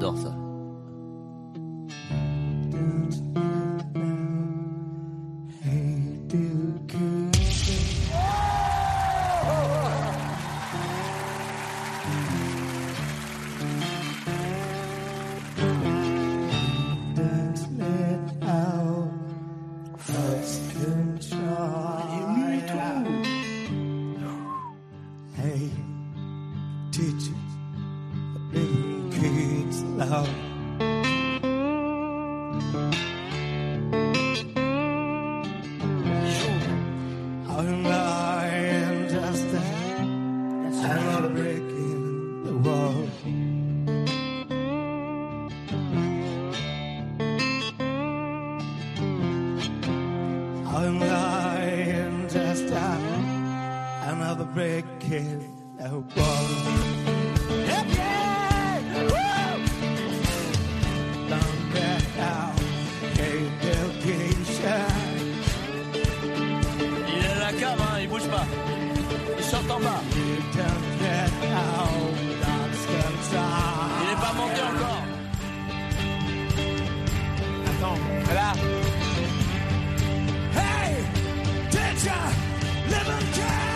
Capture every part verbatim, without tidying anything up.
J'adore ça. Hey, teacher, bring kids loud. I'm lying just another break in the wall. I'm lying just another break in the wall. Yep, yeah! Woo! Don't get out, education. Il est à la cave, hein, il bouge pas. Il chante en bas. You don't get out, that's control. Il est pas monté encore. Attends, là. Hey, teacher, living care.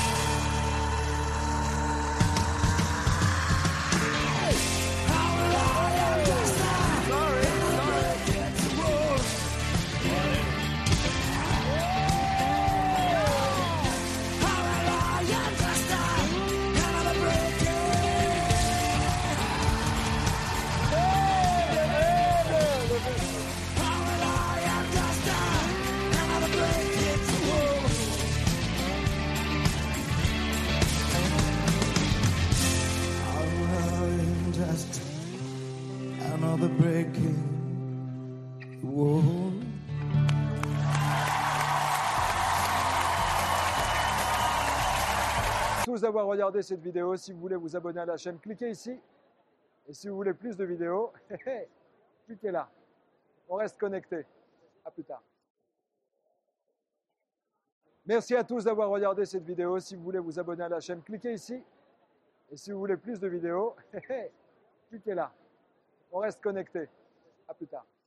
Another breaking wall. Tous d'avoir regardé cette vidéo. Si vous voulez vous abonner à la chaîne, cliquez ici. Et si vous voulez plus de vidéos, cliquez là. On reste connecté. À plus tard. Merci à tous d'avoir regardé cette vidéo. Si vous voulez vous abonner à la chaîne, cliquez ici. Et si vous voulez plus de vidéos, cliquez là. On reste connecté. À plus tard.